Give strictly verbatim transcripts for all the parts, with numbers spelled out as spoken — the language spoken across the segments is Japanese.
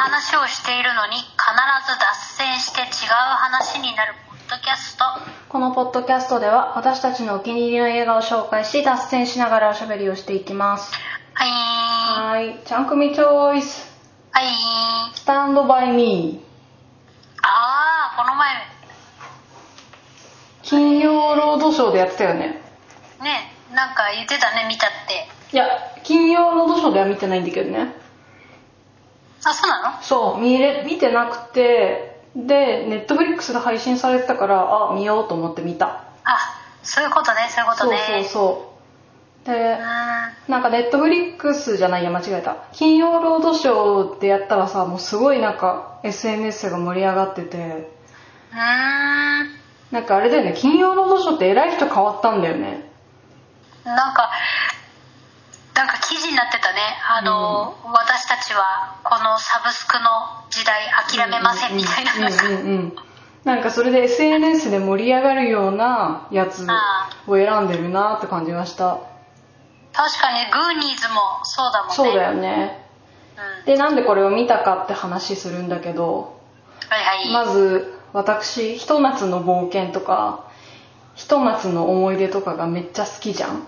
話をしているのに必ず脱線して違う話になるポッドキャスト。 このポッドキャストでは私たちのお気に入りの映画を紹介し脱線しながらおしゃべりをしていきます。 はい。 はい。ちゃんくみチョイス。 はい。 スタンドバイミー。 あー、この前金曜ロードショーでやってたよね。 ね、なんか言ってたね、見たって。 いや、金曜ロードショーでは見てないんだけどね。 あ、そうなの？ そう、見れ、見てなくて、で、ネットフリックスで配信されてたから、あ、見ようと思って見た。 あ、そういうことね、そういうことね。 そうそうそう。で、なんかネットフリックスじゃないや、間違えた。金曜ロードショーでやったらさ、もうすごいなんか エスエヌエス が盛り上がってて。 うーん。 なんかあれだよね、金曜ロードショーって偉い人変わったんだよね。 なんか、なんか記事になってたね。あの、うん、私たちはこのサブスクの時代諦めませんみたいな。なんか、うんうんうん、 なんかそれで エスエヌエス で盛り上がるようなやつを選んでるなって感じました。 確かにグーニーズもそうだもんね。 そうだよね、うん、でなんでこれを見たかって話するんだけど、 はいはい、 まず私ひと夏の冒険とかひと夏の思い出とかがめっちゃ好きじゃん。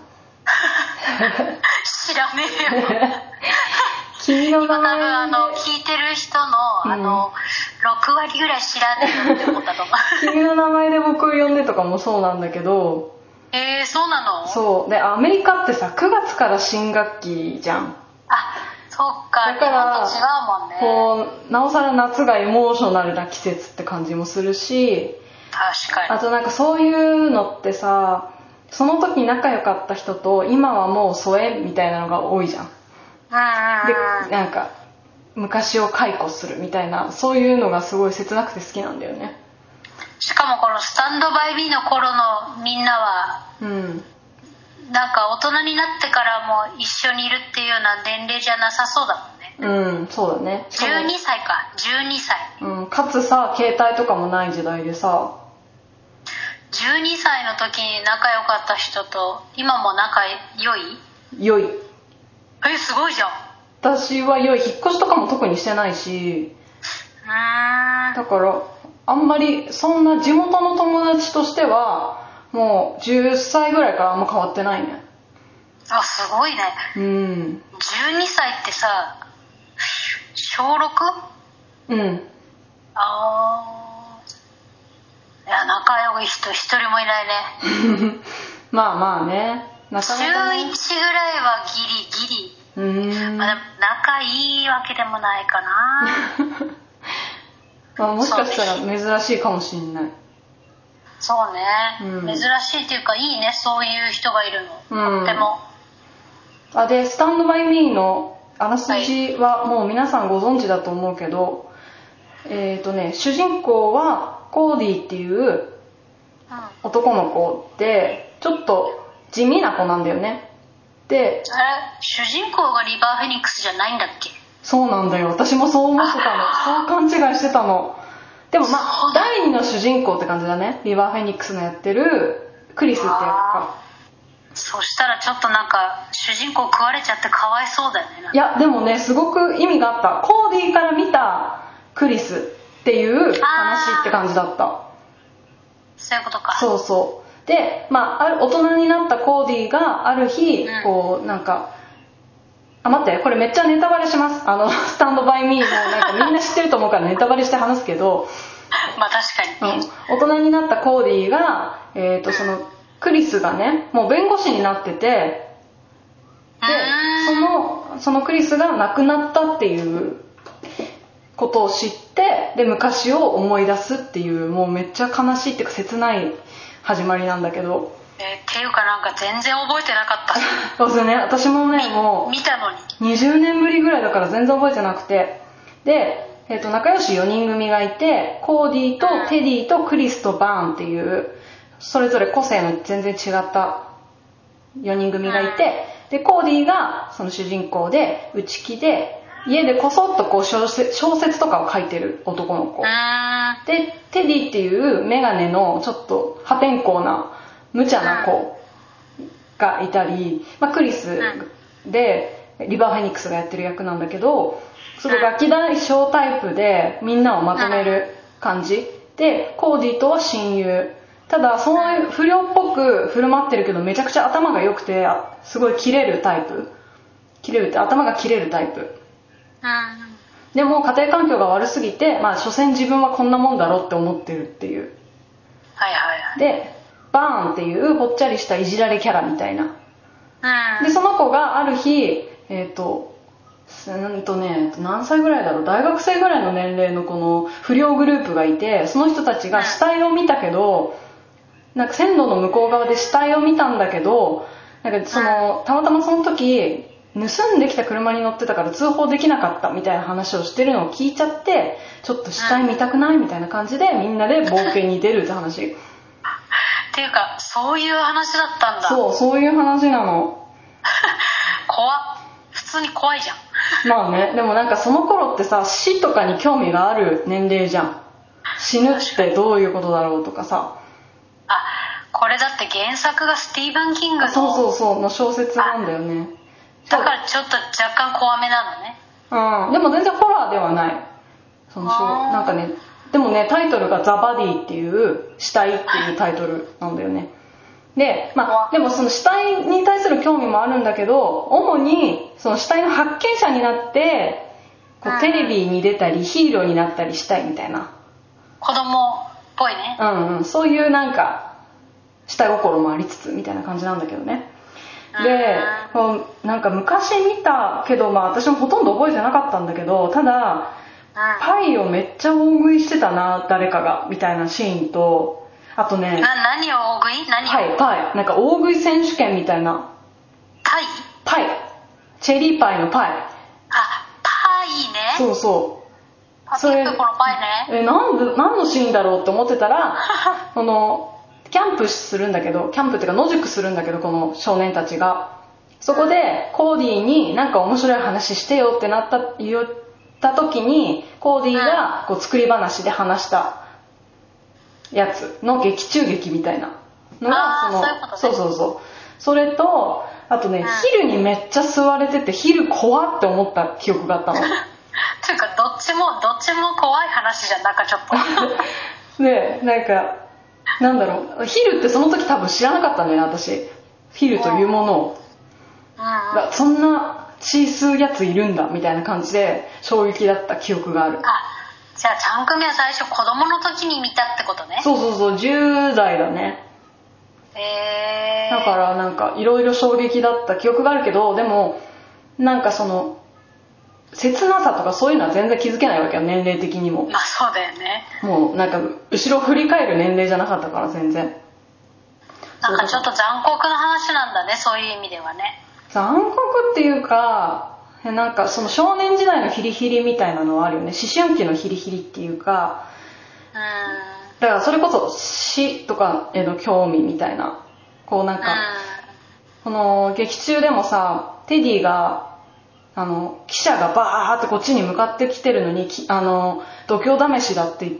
知らねえよ。 君の名前今多分あの聞いてる人の、うん、あのろくわりぐらい知らねえよって思ったと思う。 君の名前で僕を呼んでとかもそうなんだけど。 えー、そうなの？ そうで、アメリカってさくがつから新学期じゃん。 あ、そっか。 だから日本と違うもんね。 こうなおさら夏がエモーショナルな季節って感じもするし、 確かに。 あとなんかそういうのってさ、その時仲良かった人と今はもう疎遠みたいなのが多いじゃん。 うんうんうん、 でなんか昔を解雇するみたいな、そういうのがすごい切なくて好きなんだよね。 しかもこのスタンドバイミーの頃のみんなは、 うん、 なんか大人になってからも一緒にいるっていうような年齢じゃなさそうだもんね。 うん、そうだね。 じゅうにさいか、じゅうにさい、 うん、かつさ携帯とかもない時代でさ、 じゅうにさいの時に仲良かった人と今も仲良い？ 良い。 え、すごいじゃん。 私は良い。引っ越しとかも特にしてないし、 うーん、 だからあんまりそんな地元の友達としてはもうじゅっさいぐらいからあんま変わってないね。 あ、すごいね。 うん。 じゅうにさいってさ、しょうろく？ うん。 あー、いや仲良い人一人もいないね。 まあまあね、なかなかね、 週いちぐらいはギリギリ。 うーん、 まあ、でも仲いいわけでもないかな。 まあ、もしかしたら珍しいかもしんない。 そうね、うん、珍しいっていうかいいね、そういう人がいるの、うん、とっても。 あ、でスタンドバイミーのあらすじはもう皆さんご存知だと思うけど、はい、えっとね主人公はコーディっていう男の子で、ちょっと地味な子なんだよね。で、 あれ、主人公がリバーフェニックスじゃないんだっけ？ そうなんだよ、私もそう思ってたの。そう勘違いしてたの。でもまあ第二の主人公って感じだね、リバーフェニックスのやってるクリスって役か。 そしたらちょっとなんか主人公食われちゃってかわいそうだよね。 いやでもね、すごく意味があった。コーディから見たクリスっていう話って感じだった。 そういうことか。 そうそう。で、まあ、ある大人になったコーディがある日、うん、こうなんか、あ、待って、これめっちゃネタバレします。あのスタンドバイミーもなんかみんな知ってると思うからネタバレして話すけどまあ確かに、 うん、大人になったコーディが、えーと、そのクリスがねもう弁護士になってて、でそのそのクリスが亡くなったっていうことを知って、で昔を思い出すっていう、もうめっちゃ悲しいっていうか切ない始まりなんだけど、 えー、っていうかなんか全然覚えてなかった。 そうですね、私もねもう見たのににじゅうねんぶりぐらいだから全然覚えてなくて、で、えーと、仲良しよにん組がいて、コーディとテディとクリスとバーンっていうそれぞれ個性の全然違ったよにん組がいて、でコーディがその主人公で内気で家でこそっとこう小説、小説とかを書いてる男の子で、テディっていうメガネのちょっと破天荒な無茶な子がいたり、まあ、クリスでリバー・フェニックスがやってる役なんだけど、すごいガキ大将タイプでみんなをまとめる感じで、コーディとは親友。ただその不良っぽく振る舞ってるけどめちゃくちゃ頭が良くてすごいキレるタイプ。キレるって頭がキレるタイプ。でも家庭環境が悪すぎて、まあ所詮自分はこんなもんだろって思ってるっていう。 はいはいはい。 でバーンっていうぽっちゃりしたいじられキャラみたいな。でその子がある日えっとうんとね何歳ぐらいだろう、大学生ぐらいの年齢のこの不良グループがいて、その人たちが死体を見たけど、なんか線路の向こう側で死体を見たんだけど、なんかそのたまたまその時盗んできた車に乗ってたから通報できなかったみたいな話をしてるのを聞いちゃって、ちょっと死体見たくないみたいな感じでみんなで冒険に出るって話。 っていうかそういう話だったんだ。 そうそういう話なの。 怖っ、普通に怖いじゃん。 まあね、でもなんかその頃ってさ、死とかに興味がある年齢じゃん。死ぬってどういうことだろうとかさ。 あ、これだって原作がスティーブン・キングの。 そうそうそうの小説なんだよね。 だからちょっと若干怖めなのね。 うん、でも全然ホラーではない。そのなんかね、でもねタイトルがザ・バディっていう死体っていうタイトルなんだよね。で、まあでもその死体に対する興味もあるんだけど、主にその死体の発見者になってこうテレビに出たりヒーローになったりしたいみたいな。 子供っぽいね。 うんうん、そういうなんか下心もありつつみたいな感じなんだけどね。で、なんか昔見たけど、まあ私もほとんど覚えてなかったんだけど、ただパイをめっちゃ大食いしてたな誰かがみたいなシーンと、あとね、 な何を大食い？何を？ パイパイなんか大食い選手権みたいな。 パイ？ パイチェリーパイのパイ。 あ、パイね。 そうそう。 パピックコのパイね。 え、なんで何のシーンだろうって思ってたらこのキャンプするんだけど、キャンプっていうか野宿するんだけど、この少年たちがそこでコーディーになんか面白い話してよってなった言った時に、コーディーがこう作り話で話したやつの劇中劇みたいなのが、その、そうそうそう、それとあとね、ヒルにめっちゃ吸われてて、ヒル怖って思った記憶があったの。 というかどっちもどっちも怖い話じゃん、なんかちょっと。 でなんかなんだろう、ヒルってその時多分知らなかったんだよね私、ヒルというものを。うんうん、そんな血吸うやついるんだみたいな感じで衝撃だった記憶がある。 あ、じゃあちゃんくみは最初子供の時に見たってことね。 そうそうそう、じゅう代だね。 へえ。 だからなんかいろいろ衝撃だった記憶があるけど、でもなんかその切なさとかそういうのは全然気づけないわけよ、年齢的にも。 まあそうだよね。 もうなんか後ろ振り返る年齢じゃなかったから全然。 なんかちょっと残酷な話なんだね、そういう意味ではね。 残酷っていうか、なんかその少年時代のヒリヒリみたいなのはあるよね。思春期のヒリヒリっていうか、うん、だからそれこそ死とかへの興味みたいな、こうなんか、うん、この劇中でもさ、テディがあの記者がバーってこっちに向かってきてるのに、あの度胸試しだって言って、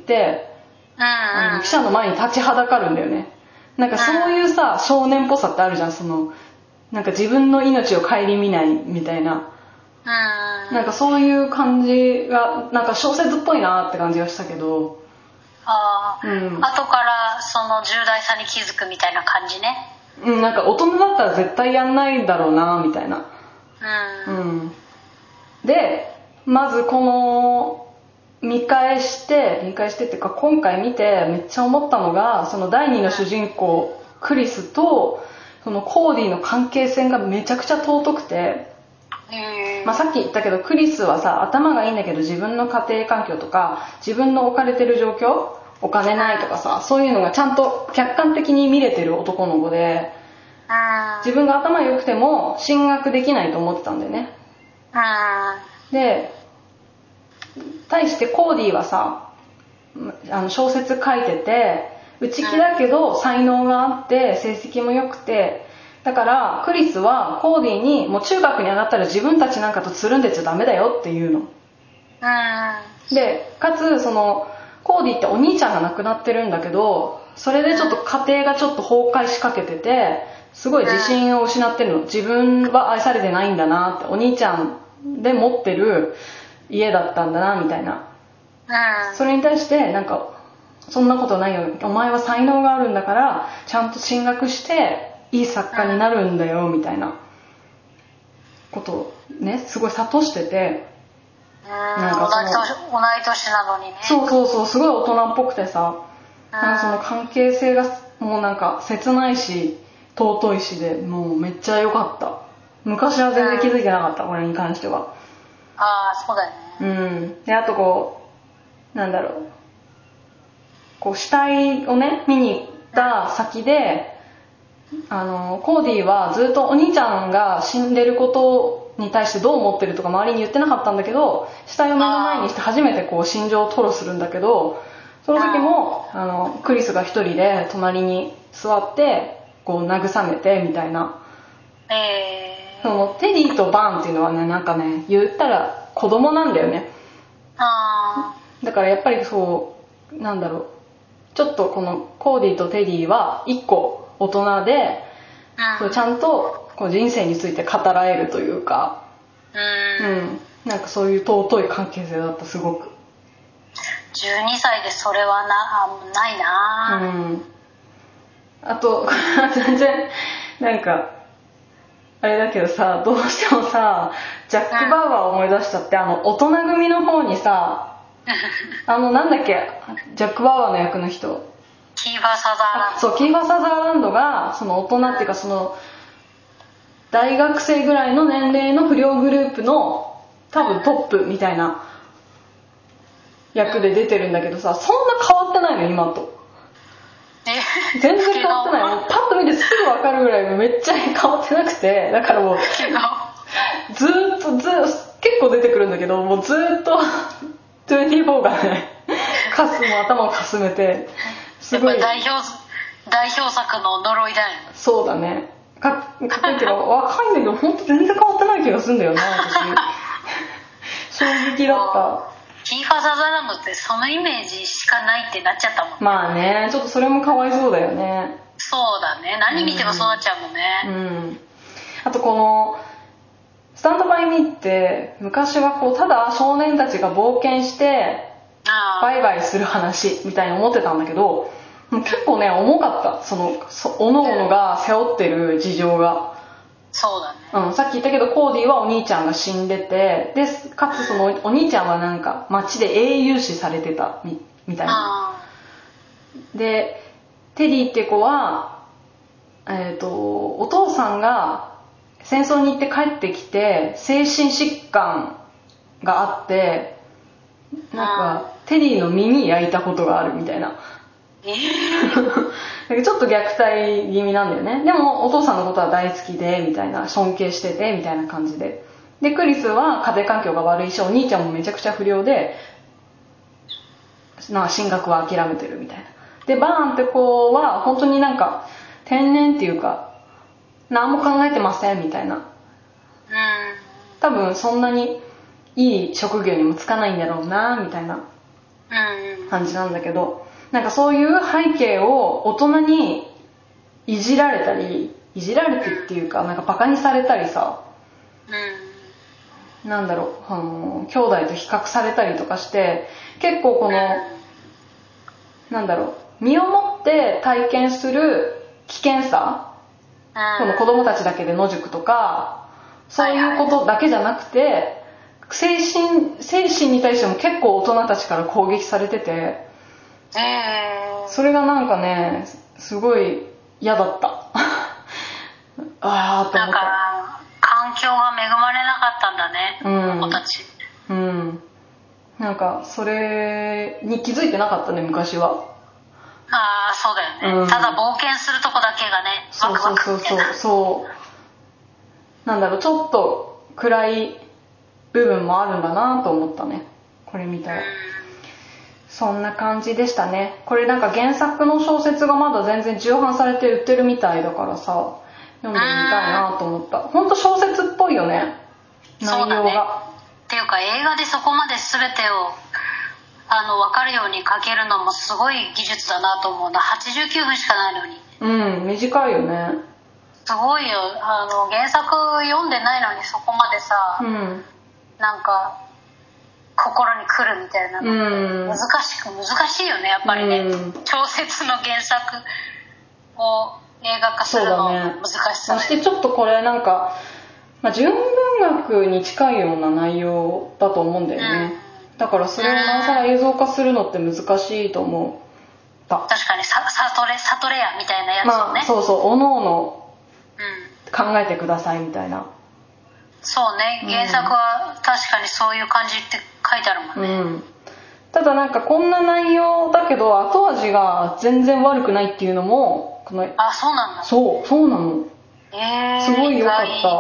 うん、あの記者の前に立ちはだかるんだよね。なんかそういうさ、少年っぽさってあるじゃん。そのなんか自分の命を顧みないみたいな、うん、なんかそういう感じがなんか小説っぽいなって感じがしたけど、 あ、うん、後からその重大さに気づくみたいな感じね。 うん、なんか大人だったら絶対やんないだろうなみたいな、うん、うん、でまずこの見返して見返してっていうか今回見てめっちゃ思ったのが、その第二の主人公クリスとそのコーディの関係性がめちゃくちゃ尊くて、まあ、さっき言ったけどクリスはさ頭がいいんだけど、自分の家庭環境とか自分の置かれてる状況、お金ないとかさ、そういうのがちゃんと客観的に見れてる男の子で、自分が頭良くても進学できないと思ってたんだよね。で対してコーディはさ、あの小説書いてて内気だけど才能があって成績も良くて、だからクリスはコーディにもう中学に上がったら自分たちなんかとつるんでちゃダメだよっていうの。でかつそのコーディってお兄ちゃんが亡くなってるんだけど、それでちょっと家庭がちょっと崩壊しかけてて、 すごい自信を失ってるの。自分は愛されてないんだなって、お兄ちゃんで持ってる家だったんだなみたいな。それに対してなんかそんなことないよ、お前は才能があるんだからちゃんと進学していい作家になるんだよみたいなことをねすごい諭してて、 なんかその同い年なのにね。 そうそうそう、すごい大人っぽくてさ、なんかその関係性がもうなんか切ないし尊いしで、もうめっちゃ良かった。昔は全然気づいてなかった、これに関しては。 ああ、そうだよね。 うん。で、あとこうなんだろう、こう死体をね見に行った先で、あのコーディはずっとお兄ちゃんが死んでることに対してどう思ってるとか周りに言ってなかったんだけど、死体を目の前にして初めてこう心情を吐露するんだけど、その時もあのクリスが一人で隣に座ってこう慰めてみたいな、 えー、 そのテディとバーンっていうのはね、なんかね言ったら子供なんだよね。 あだからやっぱりそうなんだろう、ちょっとこのコーディとテディは一個大人で、うん、ちゃんとこう人生について語られるというか、 うん、 うん、なんかそういう尊い関係性だった。すごくじゅうにさいでそれはなないな、 うん、あと全然なんかあれだけどさ、どうしてもさジャック・バウアーを思い出しちゃって、あの大人組の方にさあのなんだっけ、ジャック・バウアーの役の人、 キーファー・サザーランド。 そう、キーファー・サザーランドがその大人っていうか、その大学生ぐらいの年齢の不良グループの多分トップみたいな役で出てるんだけどさ、そんな変わってないの今と。全然変わってない。もうパッと見てすぐ分かるぐらいめっちゃ変わってなくて、だからもうずっとず結構出てくるんだけど、もうずっとにじゅうよんがねかすも頭をかすめて、すごい代表代表作の呪いだよ。 そうだね。かかっこいいけど若いんだけど本当全然変わってない気がするんだよな私。衝撃だった。 キーファー・サザーランドってそのイメージしかないってなっちゃったもんね。 まあね、ちょっとそれもかわいそうだよね。 そうだね、何見てもそうなっちゃうもんね。 うん、うん、あとこのスタンドバイミーって昔はこうただ少年たちが冒険してバイバイする話みたいに思ってたんだけど、結構ね重かった。そのおのおのが背負ってる事情が。 そうだね、 うん、さっき言ったけどコーディはお兄ちゃんが死んでて、でかつそのお兄ちゃんはなんか街で英雄視されてた み, みたいな。でテディって子は、えーと、お父さんが戦争に行って帰ってきて精神疾患があって、なんかテディの耳焼いたことがあるみたいな。えー、ちょっと虐待気味なんだよね。でもお父さんのことは大好きでみたいな、尊敬しててみたいな感じで。でクリスは家庭環境が悪いし、お兄ちゃんもめちゃくちゃ不良で、なんか進学は諦めてるみたいな。でバーンって子は本当になんか天然っていうか何も考えてませんみたいな。多分そんなにいい職業にもつかないんだろうなみたいな感じなんだけど、なんかそういう背景を大人にいじられたり、いじられてっていうかなんかバカにされたりさ、なんだろう、あの兄弟と比較されたりとかして、結構このなんだろう、身をもって体験する危険さ、この子供たちだけで野宿とかそういうことだけじゃなくて、精神精神に対しても結構大人たちから攻撃されてて、それがなんかねすごい嫌だったあーと思った。 なんか環境が恵まれなかったんだね、この子たち。 うん、なんかそれに気づいてなかったね昔は。 ああそうだよね、うん、ただ冒険するとこだけがねワクワクみたいな。 そうそうそうそうなんだろう、ちょっと暗い部分もあるんだなと思ったね、これ見たら。そんな感じでしたね。これなんか原作の小説がまだ全然重版されて売ってるみたいだからさ、読んでみたいなと思った。ほんと小説っぽいよね、内容が。そうだね。 っていうか映画でそこまで全てをあの分かるように書けるのもすごい技術だなと思うな。はちじゅうきゅうふんしかないのに。 うん、短いよね。 すごいよ。あの原作読んでないのにそこまでさ、 うん、 なんか心に来るみたいなの難しく難しいよねやっぱりね、うん、小説の原作を映画化するの難しさ、ね、 そしてちょっとこれなんか、まあ、純文学に近いような内容だと思うんだよね、うん、だからそれをなおさら映像化するのって難しいと思う。 確かにサトレサトレアみたいなやつをね、 まあ、そうそう、おのおの考えてくださいみたいな、うん、 そうね、原作は確かにそういう感じって書いてあるもんね、うん、 ただなんかこんな内容だけど後味が全然悪くないっていうのもこの、 あ、そうなんだ、 そうそうなの、 えー、 すごい良かった。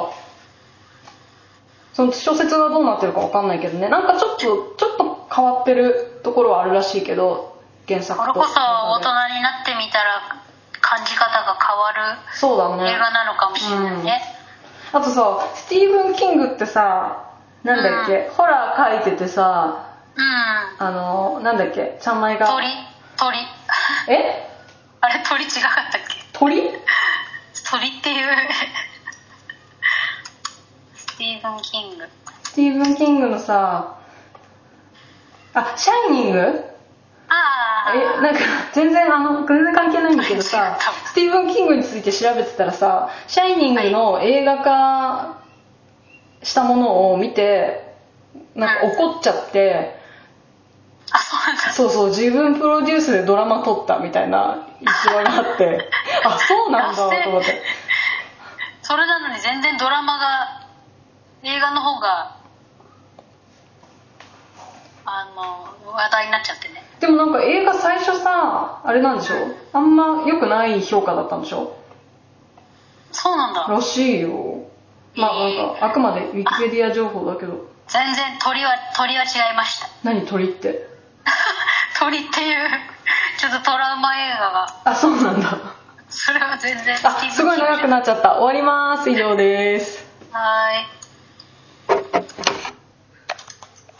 その小説がどうなってるか分かんないけどね、なんかちょっとちょっと変わってるところはあるらしいけど、原作と。 これこそ大人になってみたら感じ方が変わるそうだね、 映画なのかもしれないね、 うん、あとさ、スティーブン・キングってさ、なんだっけ、うん、ホラー書いててさ、 うん、 あのなんだっけ、ちゃんまいが鳥鳥えあれ鳥違かったっけ、 鳥鳥っていうスティーブン・キングスティーブン・キングのさ、あ、シャイニング、 あえ、なんか全然あの全然関係ないんだけどさ、スティーブン・キングについて調べてたらさ、シャイニングの映画化したものを見てなんか怒っちゃって、 うん、あ、そうなんだ、 そうそう、自分プロデュースでドラマ撮ったみたいな逸話があってあ、そうなんだと思って、 それなのに全然ドラマが映画の方があの話題になっちゃってね。 でもなんか映画最初さ、あれなんでしょ、うん、あんま良くない評価だったんでしょ。 そうなんだらしいよ、まあなんかあくまでウィキペディア情報だけど、 全然鳥は鳥は違いました。 何鳥って鳥っていうちょっとトラウマ映画が、 あ、そうなんだ、 それは全然、 あ、すごい長くなっちゃった、終わります、以上です。 はい。